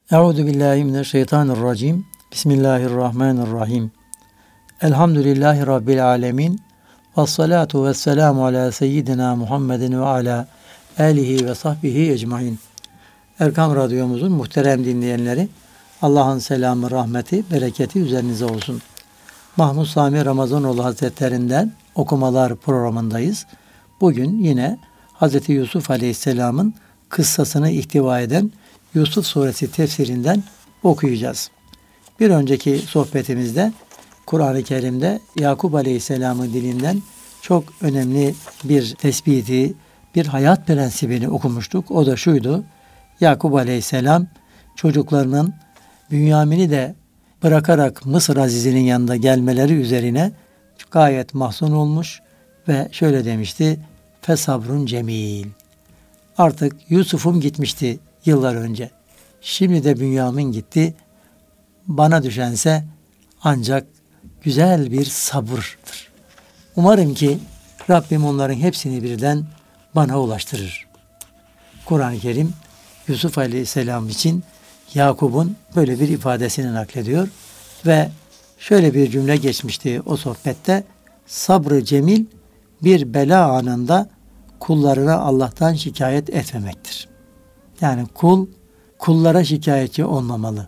Euzubillahimineşşeytanirracim. Bismillahirrahmanirrahim. Elhamdülillahi Rabbil alemin. Vessalatu vesselamu ala seyyidina Muhammedin ve ala alihi ve sahbihi ecmain. Erkam Radyomuzun muhterem dinleyenleri, Allah'ın selamı, rahmeti, bereketi üzerinize olsun. Mahmud Sami Ramazanoğlu Hazretlerinden okumalar programındayız. Bugün yine Hz. Yusuf Aleyhisselam'ın kıssasını ihtiva eden Yusuf Suresi tefsirinden okuyacağız. Bir önceki sohbetimizde Kur'an-ı Kerim'de Yakup Aleyhisselam'ın dilinden çok önemli bir tespiti, bir hayat prensibini okumuştuk. O da şuydu: Yakup Aleyhisselam çocuklarının Bünyamin'i de bırakarak Mısır Aziz'inin yanında gelmeleri üzerine gayet mahzun olmuş ve şöyle demişti: Fesabrun cemil. Artık Yusuf'um gitmişti yıllar önce. Şimdi de Bünyamin gitti. Bana düşense ancak güzel bir sabırdır. Umarım ki Rabbim onların hepsini birden bana ulaştırır. Kur'an-ı Kerim Yusuf Aleyhisselam için Yakup'un böyle bir ifadesini naklediyor ve şöyle bir cümle geçmişti o sohbette: sabrı cemil bir bela anında kullarına Allah'tan şikayet etmemektir. Yani kullara şikayetçi olmamalı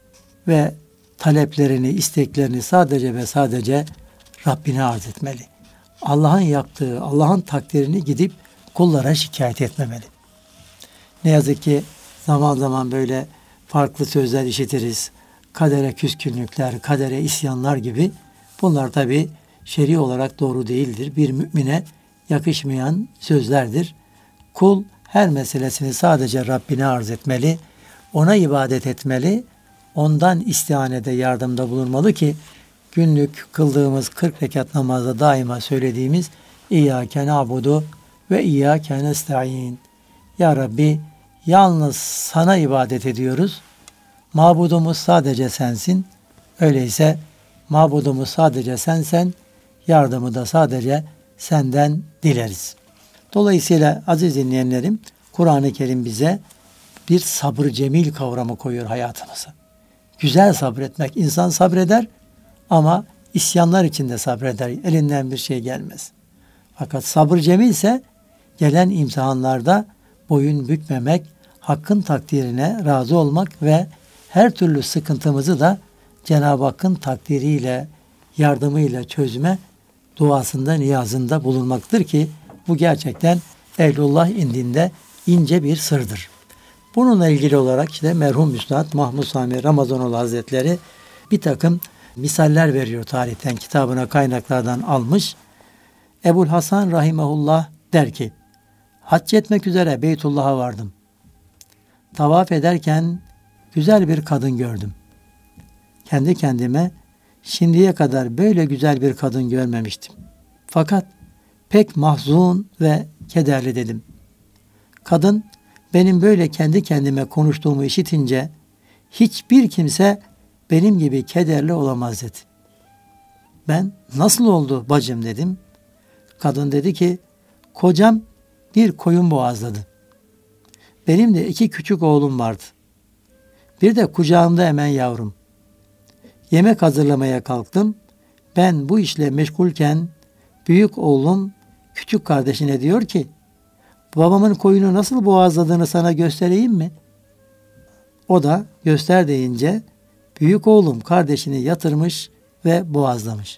ve taleplerini, isteklerini sadece ve sadece Rabbine arz etmeli. Allah'ın yaptığı, Allah'ın takdirini gidip kullara şikayet etmemeli. Ne yazık ki zaman zaman böyle farklı sözler işitiriz. Kadere küskünlükler, kadere isyanlar gibi. Bunlar tabii şer'i olarak doğru değildir. Bir mümine yakışmayan sözlerdir. Kul her meselesini sadece Rabbine arz etmeli, ona ibadet etmeli, ondan istihanede, yardımda bulunmalı ki günlük kıldığımız 40 rekat namazda daima söylediğimiz İyyâke na'budu ve İyyâke nesta'in. Ya Rabbi, yalnız sana ibadet ediyoruz. Mabudumuz sadece sensin. Öyleyse mabudumuz sadece sensen, yardımı da sadece senden dileriz. Dolayısıyla aziz dinleyenlerim, Kur'an-ı Kerim bize bir sabır cemil kavramı koyuyor hayatımıza. Güzel sabretmek. İnsan sabreder ama isyanlar içinde sabreder. Elinden bir şey gelmez. Fakat sabır cemilse gelen imtihanlarda boyun bükmemek, Hakk'ın takdirine razı olmak ve her türlü sıkıntımızı da Cenab-ı Hakk'ın takdiriyle, yardımıyla çözme duasında, niyazında bulunmaktır ki bu gerçekten Ehlullah indinde ince bir sırdır. Bununla ilgili olarak işte merhum Üstad Mahmud Sami Ramazanoğlu Hazretleri bir takım misaller veriyor tarihten, kitabına kaynaklardan almış. Ebul Hasan Rahimahullah der ki, hac etmek üzere Beytullah'a vardım. Tavaf ederken güzel bir kadın gördüm. Kendi kendime şimdiye kadar böyle güzel bir kadın görmemiştim. Fakat pek mahzun ve kederli dedim. Kadın benim böyle kendi kendime konuştuğumu işitince hiçbir kimse benim gibi kederli olamaz dedi. Ben nasıl oldu bacım dedim. Kadın dedi ki kocam bir koyun boğazladı. Benim de 2 küçük oğlum vardı. Bir de kucağımda hemen yavrum. Yemek hazırlamaya kalktım. Ben bu işle meşgulken büyük oğlum küçük kardeşine diyor ki, babamın koyunu nasıl boğazladığını sana göstereyim mi? O da göster deyince büyük oğlum kardeşini yatırmış ve boğazlamış.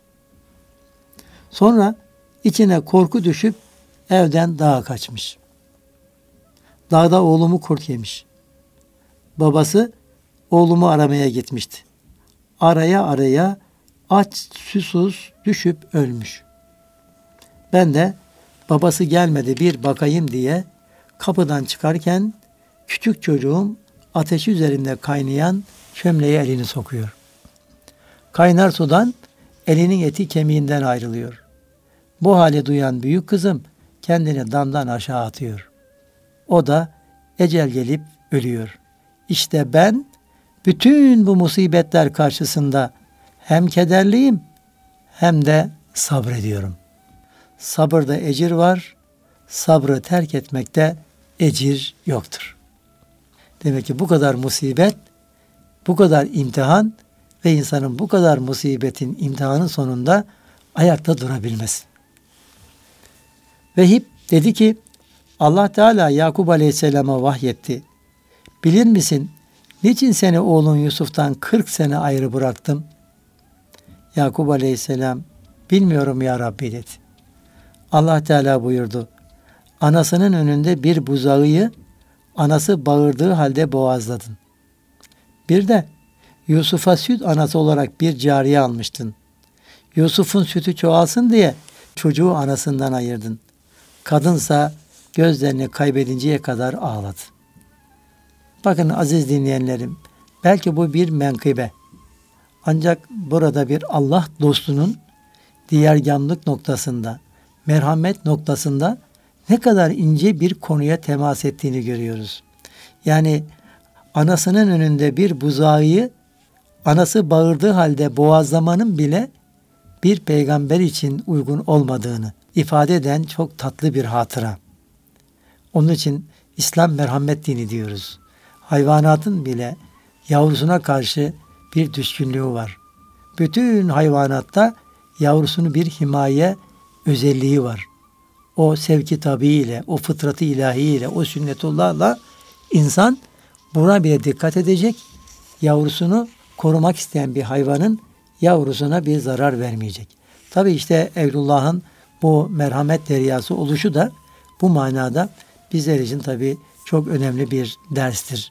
Sonra içine korku düşüp evden dağa kaçmış. Dağda oğlumu kurt yemiş. Babası oğlumu aramaya gitmişti. Araya araya aç susuz düşüp ölmüş. Ben de babası gelmedi bir bakayım diye kapıdan çıkarken küçük çocuğum ateşi üzerinde kaynayan çömleğe elini sokuyor. Kaynar sudan elinin eti kemiğinden ayrılıyor. Bu hali duyan büyük kızım kendini damdan aşağı atıyor. O da ecel gelip ölüyor. İşte ben bütün bu musibetler karşısında hem kederliyim hem de sabrediyorum. Sabırda ecir var, sabrı terk etmekte ecir yoktur. Demek ki bu kadar musibet bu kadar imtihan ve insanın bu kadar musibetin, imtihanın sonunda ayakta durabilmesi. Vehib dedi ki, Allah Teala Yakup Aleyhisselam'a vahyetti. Bilir misin, niçin seni oğlun Yusuf'tan 40 sene ayrı bıraktım? Yakup Aleyhisselam, bilmiyorum ya Rabbi dedi. Allah Teala buyurdu, anasının önünde bir buzağıyı anası bağırdığı halde boğazladın. Bir de Yusuf'a süt anası olarak bir cariye almıştın. Yusuf'un sütü çoğalsın diye çocuğu anasından ayırdın. Kadınsa gözlerini kaybedinceye kadar ağladı. Bakın aziz dinleyenlerim, belki bu bir menkıbe. Ancak burada bir Allah dostunun diğergamlık noktasında, merhamet noktasında ne kadar ince bir konuya temas ettiğini görüyoruz. Yani anasının önünde bir buzağıyı anası bağırdığı halde boğazlamanın bile bir peygamber için uygun olmadığını ifade eden çok tatlı bir hatıra. Onun için İslam merhamet dini diyoruz. Hayvanatın bile yavrusuna karşı bir düşkünlüğü var. Bütün hayvanatta yavrusunu bir himaye özelliği var. O sevki tabiiyle, o fıtratı ilahiyle, o sünnetullahla insan buna bile dikkat edecek. Yavrusunu korumak isteyen bir hayvanın yavrusuna bir zarar vermeyecek. Tabi işte Evlullah'ın bu merhamet deryası oluşu da bu manada bizler için tabi çok önemli bir derstir.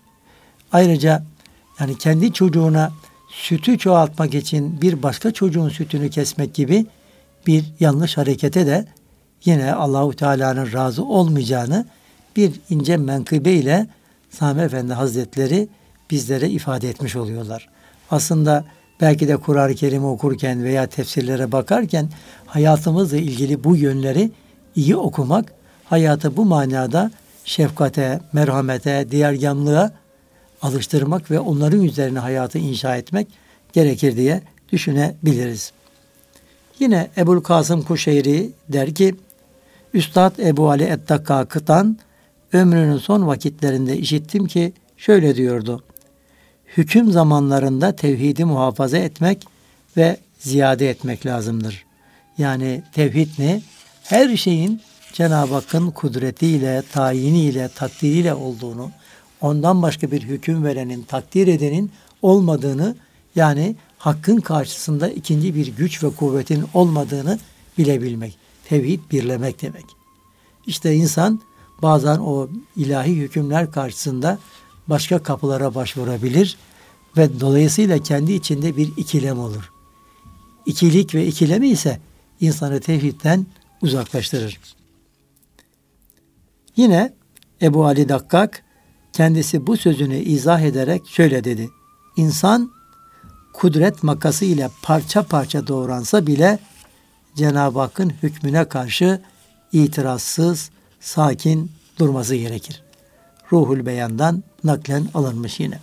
Ayrıca yani kendi çocuğuna sütü çoğaltmak için bir başka çocuğun sütünü kesmek gibi bir yanlış harekete de yine Allahu Teala'nın razı olmayacağını bir ince menkıbe ile Sami Efendi Hazretleri bizlere ifade etmiş oluyorlar. Aslında belki de Kur'an-ı Kerim'i okurken veya tefsirlere bakarken hayatımızla ilgili bu yönleri iyi okumak, hayatı bu manada şefkate, merhamete, diğergamlığa alıştırmak ve onların üzerine hayatı inşa etmek gerekir diye düşünebiliriz. Yine Ebul Kasım Kuşeyri der ki, Üstad Ebu Ali Ettakkak'tan ömrünün son vakitlerinde işittim ki şöyle diyordu. Hüküm zamanlarında tevhidi muhafaza etmek ve ziyade etmek lazımdır. Yani tevhid ne? Her şeyin Cenab-ı Hakk'ın kudretiyle, tayiniyle, takdiriyle olduğunu, ondan başka bir hüküm verenin, takdir edenin olmadığını, yani Hakk'ın karşısında ikinci bir güç ve kuvvetin olmadığını bilebilmek. Tevhid birlemek demek. İşte insan bazen o ilahi hükümler karşısında başka kapılara başvurabilir ve dolayısıyla kendi içinde bir ikilem olur. İkilik ve ikilemi ise insanı tevhidden uzaklaştırır. Yine Ebu Ali Dakkak kendisi bu sözünü izah ederek şöyle dedi. İnsan kudret makası ile parça parça doğransa bile Cenab-ı Hakk'ın hükmüne karşı itirazsız, sakin durması gerekir. Ruhul Beyan'dan naklen alınmış yine.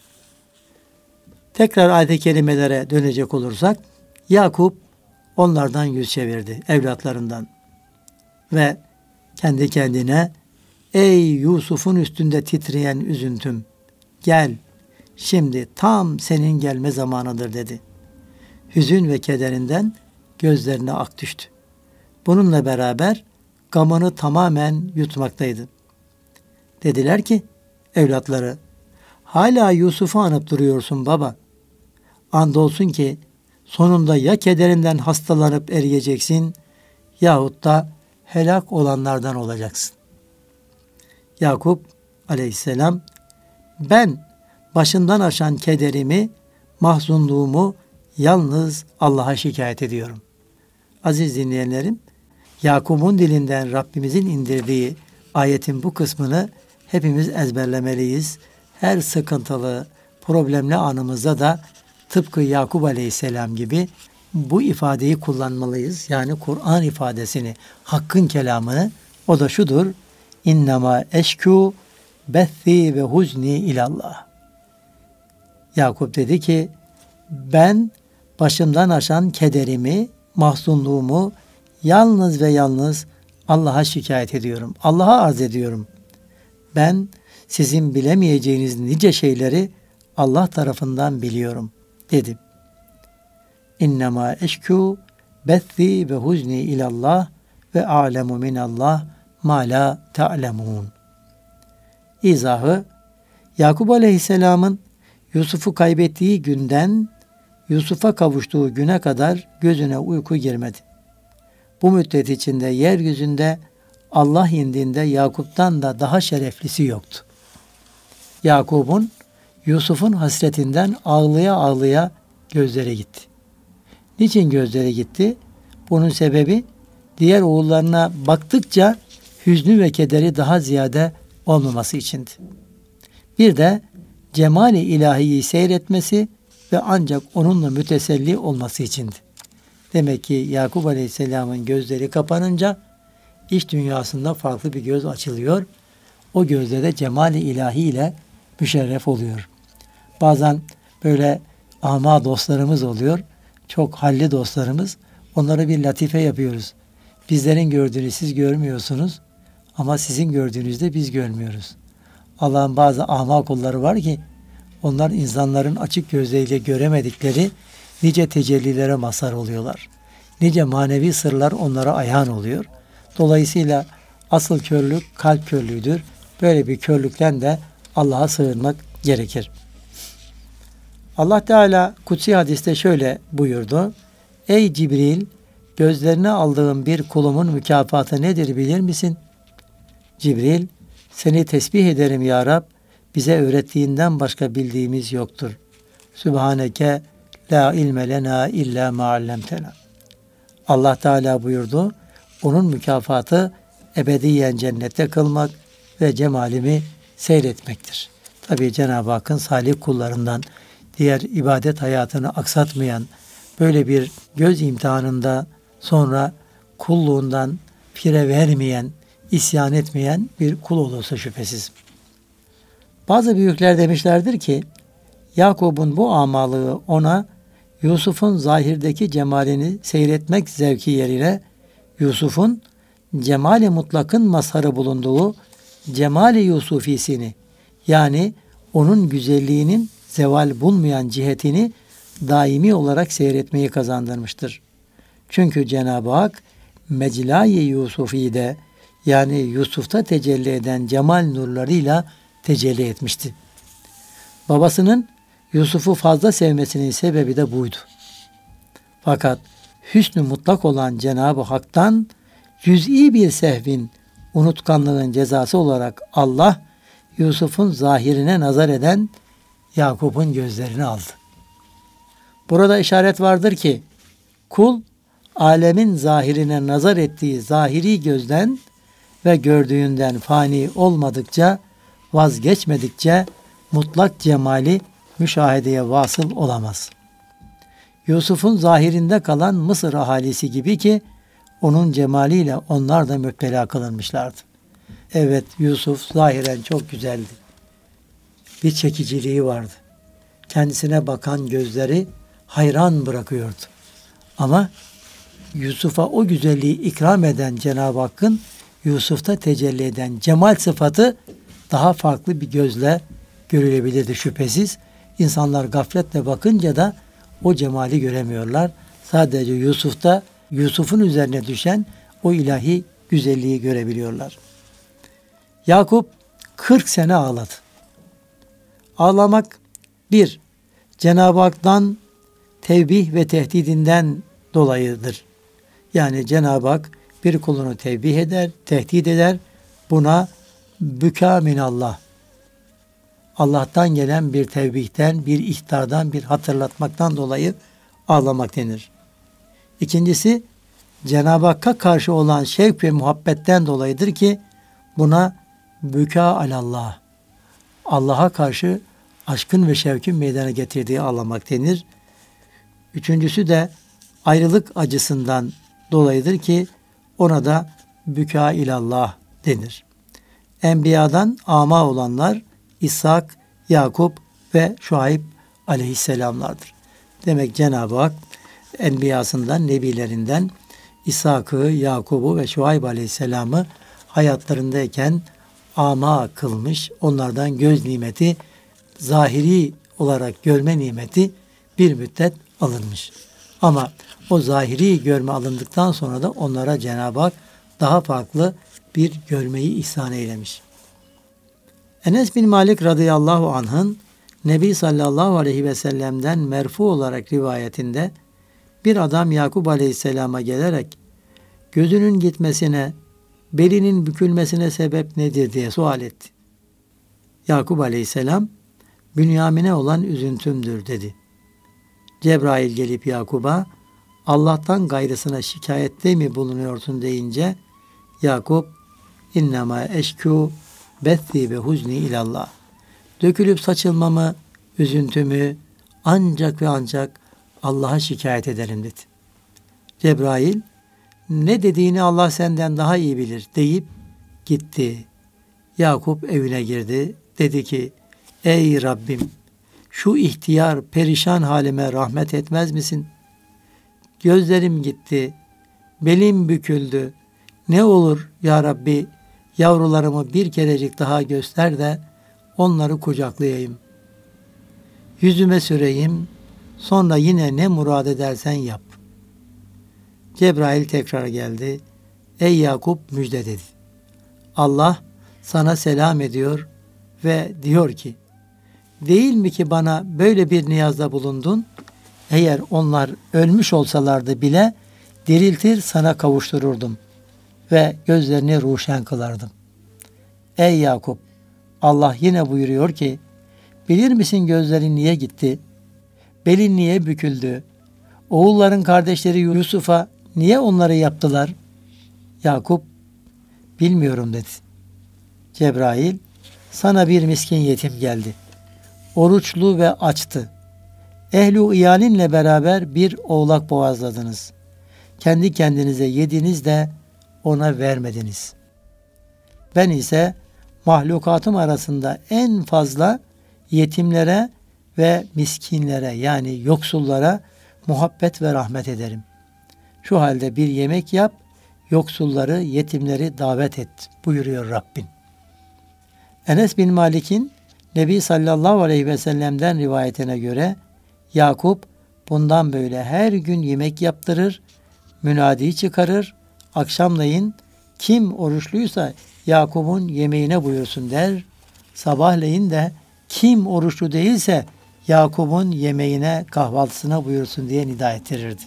Tekrar ayet-i kerimelere dönecek olursak, Yakup onlardan yüz çevirdi, evlatlarından. Ve kendi kendine, ey Yusuf'un üstünde titreyen üzüntüm, gel, şimdi tam senin gelme zamanıdır dedi. Hüzün ve kederinden gözlerine ak düştü. Bununla beraber gamını tamamen yutmaktaydı. Dediler ki evlatları, hala Yusuf'u anıp duruyorsun baba. Andolsun ki sonunda ya kederinden hastalanıp eriyeceksin yahut da helak olanlardan olacaksın. Yakup aleyhisselam, ben başından aşan kederimi, mahzunluğumu yalnız Allah'a şikayet ediyorum. Aziz dinleyenlerim, Yakup'un dilinden Rabbimizin indirdiği ayetin bu kısmını hepimiz ezberlemeliyiz. Her sıkıntılı, problemli anımızda da tıpkı Yakup Aleyhisselam gibi bu ifadeyi kullanmalıyız. Yani Kur'an ifadesini, Hakk'ın kelamını, o da şudur. İnnemâ eşkû bethi ve huzni ilallah. Yakup dedi ki, ben başımdan aşan kederimi, mahzunluğumu yalnız ve yalnız Allah'a şikayet ediyorum. Allah'a arz ediyorum. Ben sizin bilemeyeceğiniz nice şeyleri Allah tarafından biliyorum dedi. İnnemâ eşkû bethi ve huzni ilallah ve a'lemu minallah ma la ta'lemûn. İzahı, Yakup Aleyhisselam'ın Yusuf'u kaybettiği günden Yusuf'a kavuştuğu güne kadar gözüne uyku girmedi. Bu müddet içinde yeryüzünde Allah indinde Yakup'tan da daha şereflisi yoktu. Yakup'un Yusuf'un hasretinden ağlaya ağlaya gözleri gitti. Niçin gözleri gitti? Bunun sebebi diğer oğullarına baktıkça hüznü ve kederi daha ziyade olmaması içindi. Bir de cemali ilahiyi seyretmesi ve ancak onunla müteselli olması içindi. Demek ki Yakup Aleyhisselam'ın gözleri kapanınca iç dünyasında farklı bir göz açılıyor. O gözde de cemali ilahi ile müşerref oluyor. Bazen böyle ama dostlarımız oluyor. Çok halli dostlarımız. Onlara bir latife yapıyoruz. Bizlerin gördüğünü siz görmüyorsunuz ama sizin gördüğünüzde biz görmüyoruz. Allah'ın bazı ama kulları var ki onlar insanların açık gözleriyle göremedikleri nice tecellilere mazhar oluyorlar. Nice manevi sırlar onlara ayhan oluyor. Dolayısıyla asıl körlük kalp körlüğüdür. Böyle bir körlükten de Allah'a sığınmak gerekir. Allah Teala kutsi hadiste şöyle buyurdu. Ey Cibril, gözlerine aldığım bir kulumun mükafatı nedir bilir misin? Cibril, seni tesbih ederim ya Rab, bize öğrettiğinden başka bildiğimiz yoktur. Sübhaneke la ilme lena illa ma allamtena. Allah Teala buyurdu, onun mükafatı ebediyen cennette kılmak ve cemalimi seyretmektir. Tabii Cenab-ı Hakk'ın salih kullarından, diğer ibadet hayatını aksatmayan, böyle bir göz imtihanında sonra kulluğundan fire vermeyen, isyan etmeyen bir kul olursa şüphesiz. Bazı büyükler demişlerdir ki, Yakup'un bu amalığı ona Yusuf'un zahirdeki cemalini seyretmek zevki yerine Yusuf'un cemali mutlakın mazharı bulunduğu cemali Yusufisini, yani onun güzelliğinin zeval bulmayan cihetini daimi olarak seyretmeyi kazandırmıştır. Çünkü Cenab-ı Hak Mecla-i Yusufi'de, yani Yusuf'ta tecelli eden cemal nurlarıyla tecelli etmişti. Babasının Yusuf'u fazla sevmesinin sebebi de buydu. Fakat hüsnü mutlak olan Cenab-ı Hak'tan cüz'i bir sehvin, unutkanlığın cezası olarak Allah Yusuf'un zahirine nazar eden Yakup'un gözlerini aldı. Burada işaret vardır ki kul alemin zahirine nazar ettiği zahiri gözden ve gördüğünden fani olmadıkça, vazgeçmedikçe mutlak cemali müşahedeye vasıl olamaz. Yusuf'un zahirinde kalan Mısır ahalisi gibi ki onun cemaliyle onlar da müptela kılınmışlardı. Evet, Yusuf zahiren çok güzeldi. Bir çekiciliği vardı. Kendisine bakan gözleri hayran bırakıyordu. Ama Yusuf'a o güzelliği ikram eden Cenab-ı Hakk'ın Yusuf'ta tecelli eden cemal sıfatı daha farklı bir gözle görülebilirdi şüphesiz. İnsanlar gafletle bakınca da o cemali göremiyorlar. Sadece Yusuf'un üzerine düşen o ilahi güzelliği görebiliyorlar. Yakup 40 sene ağladı. Ağlamak bir, Cenab-ı Hak'tan tevbih ve tehdidinden dolayıdır. Yani Cenab-ı Hak bir kulunu tevbih eder, tehdit eder. Buna büka minallah. Allah'tan gelen bir tevbihten, bir ihtardan, bir hatırlatmaktan dolayı ağlamak denir. İkincisi, Cenab-ı Hakk'a karşı olan şevk ve muhabbetten dolayıdır ki buna büka alallah. Allah'a karşı aşkın ve şevkin meydana getirdiği ağlamak denir. Üçüncüsü de ayrılık acısından dolayıdır ki ona da büka ilallah denir. Enbiyadan ama olanlar İshak, Yakup ve Şuayb aleyhisselamlardır. Demek Cenab-ı Hak enbiyasından, nebilerinden İshak'ı, Yakub'u ve Şuayb aleyhisselamı hayatlarındayken ama kılmış, onlardan göz nimeti zahiri olarak görme nimeti bir müddet alınmış. Ama o zahiri görme alındıktan sonra da onlara Cenab-ı Hak daha farklı bir görmeyi ihsan eylemiş. Enes bin Malik radıyallahu anh'ın Nebi sallallahu aleyhi ve sellem'den merfu olarak rivayetinde bir adam Yakup aleyhisselama gelerek gözünün gitmesine, belinin bükülmesine sebep nedir diye sual etti. Yakup aleyhisselam, Bünyamin'e olan üzüntümdür dedi. Cebrail gelip Yakup'a, Allah'tan gayrısına şikayette mi bulunuyorsun deyince, Yakup, innema eşkû bethi ve huzni ilallah. Dökülüp saçılmamı, üzüntümü ancak ve ancak Allah'a şikayet ederim dedi. Cebrail, ne dediğini Allah senden daha iyi bilir deyip gitti. Yakup evine girdi. Dedi ki, ey Rabbim, şu ihtiyar perişan halime rahmet etmez misin? Gözlerim gitti, belim büküldü. Ne olur ya Rabbi, yavrularımı bir kerecik daha göster de onları kucaklayayım. Yüzüme süreyim, sonra yine ne murad edersen yap. Cebrail tekrar geldi. Ey Yakup, müjde dedi. Allah sana selam ediyor ve diyor ki, değil mi ki bana böyle bir niyazda bulundun? Eğer onlar ölmüş olsalardı bile diriltir sana kavuştururdum ve gözlerini ruşen kılardım. Ey Yakup, Allah yine buyuruyor ki, bilir misin gözlerin niye gitti? Belin niye büküldü? Oğulların kardeşleri Yusuf'a niye onları yaptılar? Yakup, bilmiyorum dedi. Cebrail, sana bir miskin yetim geldi. Oruçlu ve açtı. Ehli iyalinle beraber bir oğlak boğazladınız. Kendi kendinize yediniz de ona vermediniz. Ben ise mahlukatım arasında en fazla yetimlere ve miskinlere yani yoksullara muhabbet ve rahmet ederim. Şu halde bir yemek yap, yoksulları, yetimleri davet et buyuruyor Rabbin. Enes bin Malik'in Nebi sallallahu aleyhi ve sellem'den rivayetine göre Yakup bundan böyle her gün yemek yaptırır, münadi çıkarır, akşamleyin kim oruçluysa Yakup'un yemeğine buyursun der, sabahleyin de kim oruçlu değilse Yakup'un yemeğine, kahvaltısına buyursun diye nida ettirirdi.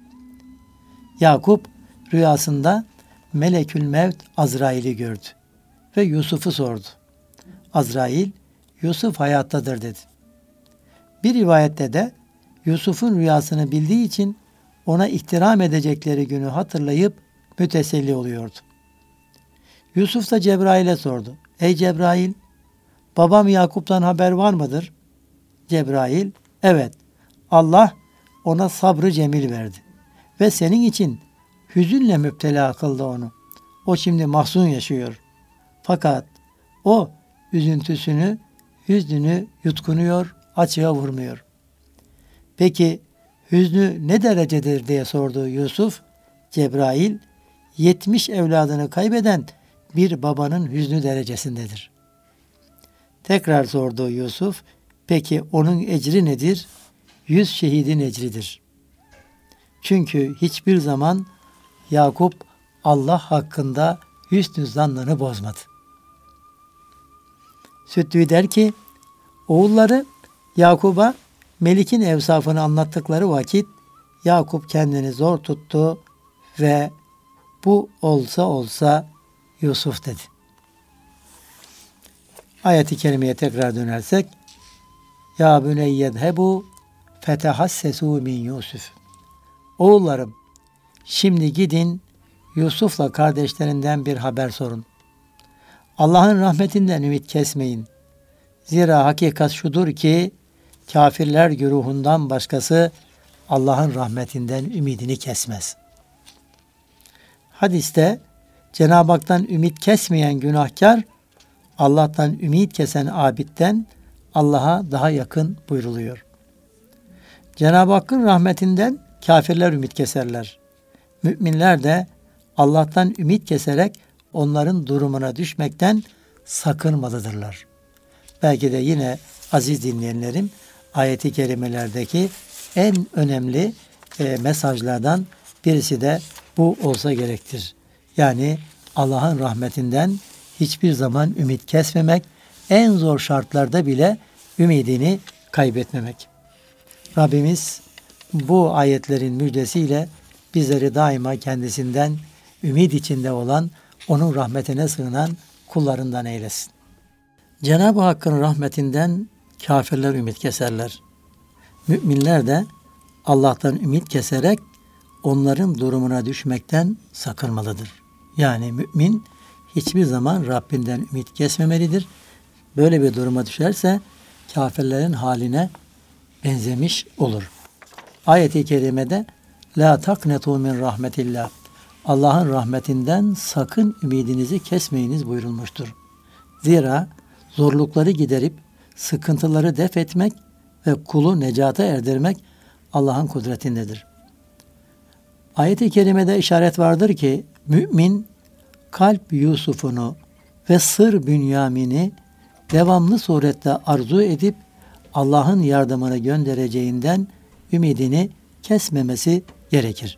Yakup rüyasında Melekül Mevt Azrail'i gördü ve Yusuf'u sordu. Azrail, Yusuf hayattadır dedi. Bir rivayette de Yusuf'un rüyasını bildiği için ona ihtiram edecekleri günü hatırlayıp müteselli oluyordu. Yusuf da Cebrail'e sordu. Ey Cebrail, babam Yakup'tan haber var mıdır? Cebrail, evet, Allah ona sabrı cemil verdi ve senin için hüzünle müptela kıldı onu. O şimdi mahzun yaşıyor. Fakat o üzüntüsünü, hüznünü yutkunuyor, açığa vurmuyor. Peki hüznü ne derecedir diye sordu Yusuf. Cebrail, 70 evladını kaybeden bir babanın hüznü derecesindedir. Tekrar sordu Yusuf. Peki onun ecri nedir? 100 şehidin ecridir. Çünkü hiçbir zaman Yakup Allah hakkında hüsnü zannını bozmadı. Süddü der ki, oğulları Yakup'a Melik'in evsafını anlattıkları vakit Yakup kendini zor tuttu ve bu olsa olsa Yusuf dedi. Ayet-i kerimeye tekrar dönersek, ya büneyyedhebu fetehassesu min Yusuf. Oğullarım, şimdi gidin Yusuf'la kardeşlerinden bir haber sorun. Allah'ın rahmetinden ümit kesmeyin. Zira hakikat şudur ki kafirler güruhundan başkası Allah'ın rahmetinden ümidini kesmez. Hadiste Cenab-ı Hak'tan ümit kesmeyen günahkar, Allah'tan ümit kesen abidden Allah'a daha yakın buyruluyor. Cenab-ı Hakk'ın rahmetinden kafirler ümit keserler. Müminler de Allah'tan ümit keserek onların durumuna düşmekten sakınmalıdırlar. Belki de yine aziz dinleyenlerim, ayeti kerimelerdeki en önemli mesajlardan birisi de bu olsa gerektir. Yani Allah'ın rahmetinden hiçbir zaman ümit kesmemek, en zor şartlarda bile ümidini kaybetmemek. Rabbimiz bu ayetlerin müjdesiyle bizleri daima kendisinden ümit içinde olan, onun rahmetine sığınan kullarından eylesin. Cenab-ı Hakk'ın rahmetinden kafirler ümit keserler. Müminler de Allah'tan ümit keserek onların durumuna düşmekten sakınmalıdır. Yani mümin hiçbir zaman Rabbinden ümit kesmemelidir. Böyle bir duruma düşerse kafirlerin haline benzemiş olur. Ayet-i kerimede la taknetu min rahmetillah, Allah'ın rahmetinden sakın ümidinizi kesmeyiniz buyurulmuştur. Zira zorlukları giderip sıkıntıları def etmek ve kulu necata erdirmek Allah'ın kudretindedir. Ayet-i kerimede işaret vardır ki mümin kalp Yusuf'unu ve sır Bünyamin'i devamlı surette arzu edip Allah'ın yardımını göndereceğinden ümidini kesmemesi gerekir.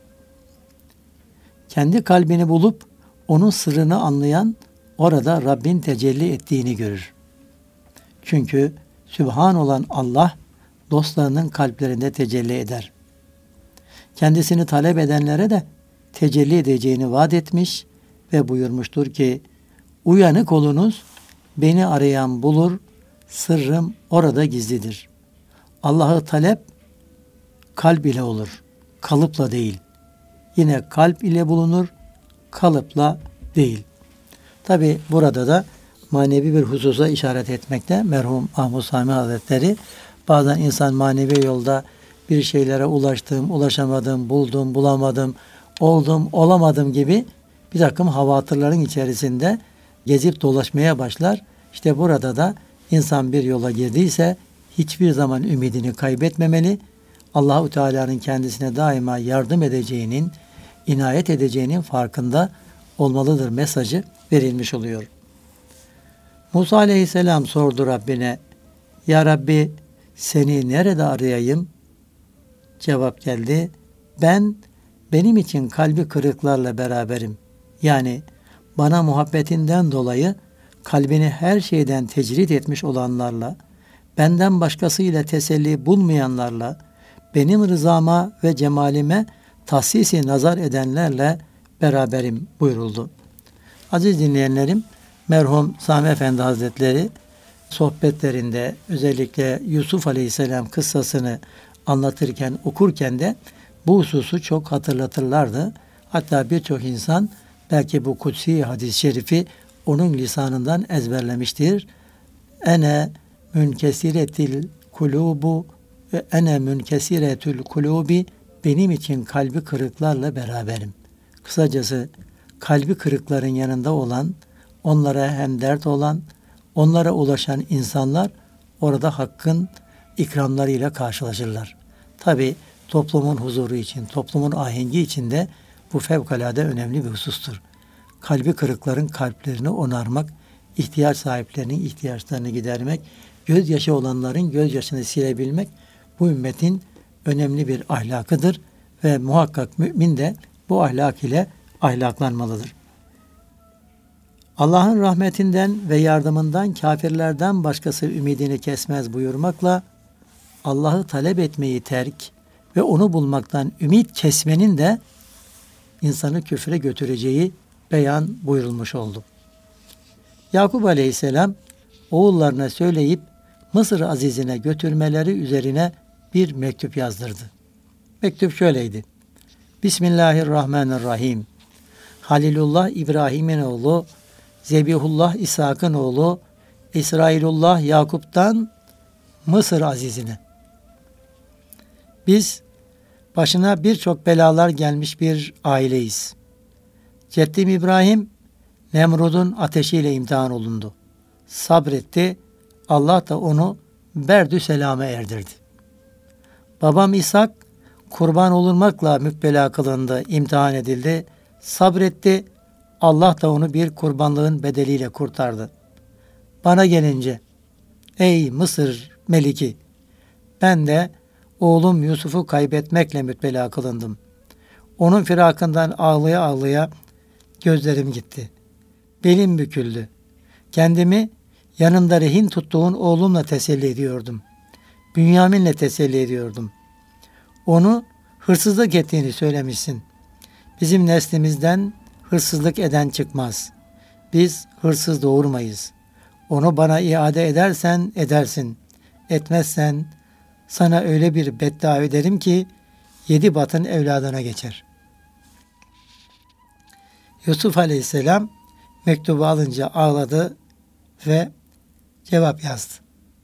Kendi kalbini bulup onun sırrını anlayan orada Rabbin tecelli ettiğini görür. Çünkü Sübhan olan Allah dostlarının kalplerinde tecelli eder. Kendisini talep edenlere de tecelli edeceğini vaat etmiş ve buyurmuştur ki uyanık olunuz, beni arayan bulur, sırrım orada gizlidir. Allah'ı talep kalp ile olur, kalıpla değil. Yine kalp ile bulunur, kalıpla değil. Tabi burada da manevi bir hususa işaret etmekte merhum Mahmud Sami Hazretleri, bazen insan manevi yolda bir şeylere ulaştım, ulaşamadım, buldum, bulamadım, oldum, olamadım gibi bir takım havatırların içerisinde gezip dolaşmaya başlar. İşte burada da insan bir yola girdiyse hiçbir zaman ümidini kaybetmemeli. Allah-u Teala'nın kendisine daima yardım edeceğinin, inayet edeceğinin farkında olmalıdır mesajı verilmiş oluyor. Musa Aleyhisselam sordu Rabbine, Ya Rabbi seni nerede arayayım? Cevap geldi, benim için kalbi kırıklarla beraberim. Yani bana muhabbetinden dolayı kalbini her şeyden tecrit etmiş olanlarla, benden başkasıyla teselli bulmayanlarla, benim rızama ve cemalime tahsisi nazar edenlerle beraberim buyuruldu. Aziz dinleyenlerim, merhum Sami Efendi Hazretleri sohbetlerinde özellikle Yusuf Aleyhisselam kıssasını anlatırken, okurken de bu hususu çok hatırlatırlardı. Hatta birçok insan belki bu kutsi hadis-i şerifi onun lisanından ezberlemiştir. Ene münkesiretil kulubu ve ene münkesiretül kulubi, benim için kalbi kırıklarla beraberim. Kısacası kalbi kırıkların yanında olan, onlara hem dert olan, onlara ulaşan insanlar orada Hakk'ın ikramlarıyla karşılaşırlar. Tabi toplumun huzuru için, toplumun ahengi için de bu fevkalade önemli bir husustur. Kalbi kırıkların kalplerini onarmak, ihtiyaç sahiplerinin ihtiyaçlarını gidermek, gözyaşı olanların gözyaşını silebilmek bu ümmetin önemli bir ahlakıdır ve muhakkak mümin de bu ahlak ile ahlaklanmalıdır. Allah'ın rahmetinden ve yardımından kafirlerden başkası ümidini kesmez buyurmakla Allah'ı talep etmeyi terk ve onu bulmaktan ümit kesmenin de insanı küfre götüreceği beyan buyurulmuş oldu. Yakup Aleyhisselam oğullarına söyleyip Mısır azizine götürmeleri üzerine bir mektup yazdırdı. Mektup şöyleydi. Bismillahirrahmanirrahim. Halilullah İbrahim'in oğlu, Zebihullah İshak'ın oğlu, İsrailullah Yakup'tan Mısır azizine. Biz başına birçok belalar gelmiş bir aileyiz. Ceddim İbrahim Nemrud'un ateşiyle imtihan olundu. Sabretti. Allah da onu berdü selame erdirdi. Babam İshak kurban olunmakla müptela kılındı, imtihan edildi. Sabretti. Allah da onu bir kurbanlığın bedeliyle kurtardı. Bana gelince, ey Mısır meliki, Ben de oğlum Yusuf'u kaybetmekle müptela kılındım. Onun firakından ağlaya ağlaya gözlerim gitti. Belim büküldü. Kendimi yanımda rehin tuttuğun oğlumla teselli ediyordum. Bünyamin'le teselli ediyordum. Onu hırsızlık ettiğini söylemişsin. Bizim neslimizden hırsızlık eden çıkmaz. Biz hırsız doğurmayız. Onu bana iade edersen edersin. Etmezsen sana öyle bir beddua ederim ki 7 batın evladına geçer. Yusuf Aleyhisselam mektubu alınca ağladı ve cevap yazdı.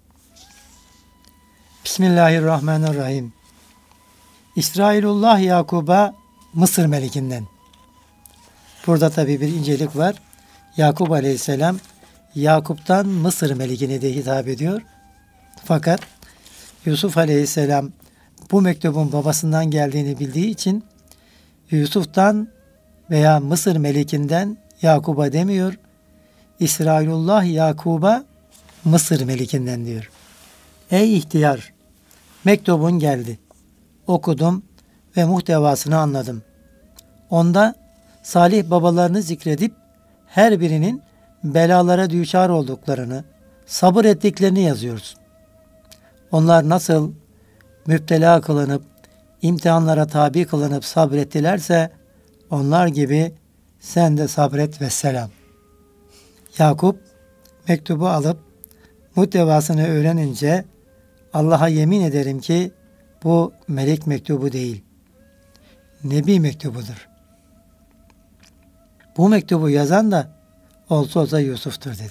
Bismillahirrahmanirrahim. İsrailullah Yakub'a Mısır melikinden. Burada tabi bir incelik var. Yakup Aleyhisselam Yakup'tan Mısır melikine de hitap ediyor. Fakat Yusuf Aleyhisselam bu mektubun babasından geldiğini bildiği için Yusuf'tan veya Mısır melikinden Yakup'a demiyor. İsrailullah Yakub'a Mısır melikinden diyor. Ey ihtiyar! Mektubun geldi. Okudum ve muhtevasını anladım. Onda salih babalarını zikredip her birinin belalara düçar olduklarını, sabır ettiklerini yazıyorsun. Onlar nasıl müptela kılınıp, imtihanlara tabi kılınıp sabrettilerse, onlar gibi sen de sabret ve selam. Yakup mektubu alıp muhtevasını öğrenince Allah'a yemin ederim ki bu melek mektubu değil, Nebi mektubudur. Bu mektubu yazan da olsa Yusuf'tur dedi.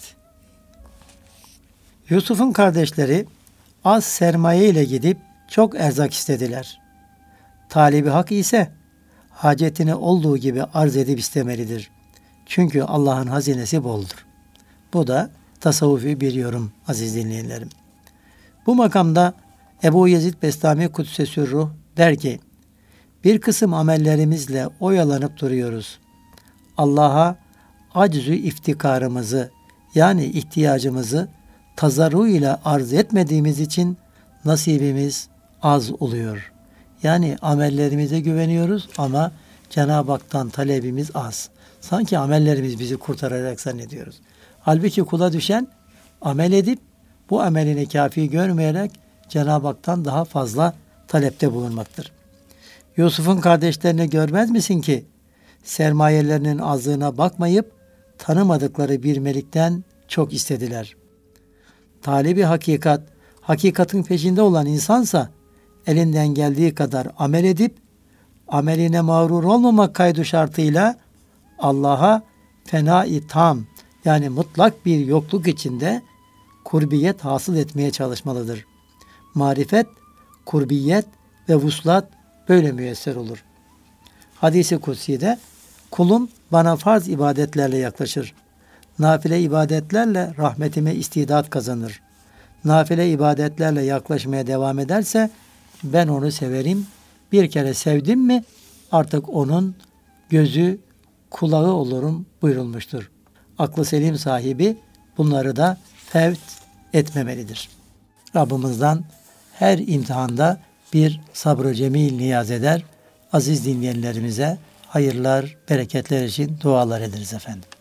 Yusuf'un kardeşleri az sermaye ile gidip çok erzak istediler. Talibi hak ise hacetini olduğu gibi arz edip istemelidir. Çünkü Allah'ın hazinesi boldur. Bu da tasavvufi bir yorum aziz dinleyenlerim. Bu makamda Ebu Yezid Bestami Kuddise Sürruh der ki, bir kısım amellerimizle oyalanıp duruyoruz. Allah'a acz-ı iftikarımızı yani ihtiyacımızı tazarru ile arz etmediğimiz için nasibimiz az oluyor. Yani amellerimize güveniyoruz ama Cenab-ı Hak'tan talebimiz az. Sanki amellerimiz bizi kurtaracak zannediyoruz. Halbuki kula düşen amel edip bu amelini kafi görmeyerek Cenab-ı Hak'tan daha fazla talepte bulunmaktır. Yusuf'un kardeşlerini görmez misin ki sermayelerinin azlığına bakmayıp tanımadıkları bir melikten çok istediler. Talibi hakikat, hakikatin peşinde olan insansa elinden geldiği kadar amel edip ameline mağrur olmamak kaydı şartıyla Allah'a fena-i tam yani mutlak bir yokluk içinde kurbiyet hasıl etmeye çalışmalıdır. Marifet, kurbiyet ve vuslat böyle müyesser olur. Hadis-i kutsi'de kulum bana farz ibadetlerle yaklaşır. Nafile ibadetlerle rahmetime istidat kazanır. Nafile ibadetlerle yaklaşmaya devam ederse ben onu severim. Bir kere sevdim mi artık onun gözü, kulağı olurum buyurulmuştur. Aklı selim sahibi bunları da fevt etmemelidir. Rabbimizden her imtihanda bir sabrı cemil niyaz eder. Aziz dinleyenlerimize hayırlar, bereketler için dualar ederiz efendim.